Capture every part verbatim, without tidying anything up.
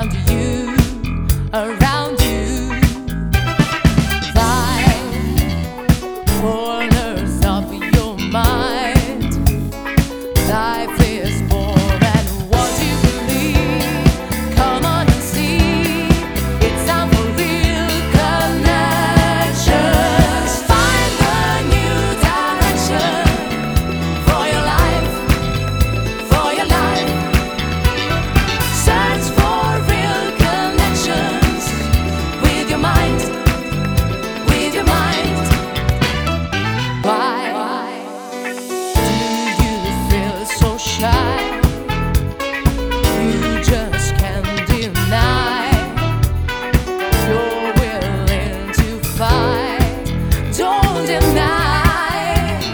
around you, around you. Five corners of your mind. Life is more than what you believe. Come on and see, it's time for real connections. Find a new direction for your life, for your life. Search for real connections with your mind, with your mind. Why do you feel so shy? You just can't deny you're willing to fight. Don't deny.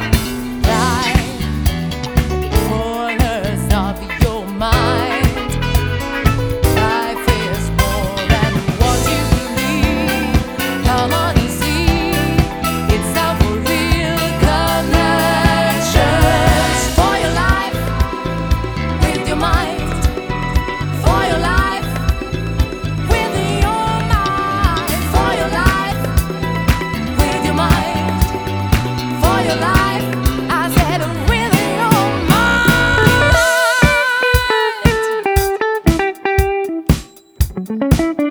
Life corners of your mind. Life is more than what you believe. Come on and see, it's time for real connections. For your life, with your mind. For your life, with your mind. For your life, with your mind. For your life, I said with your mind.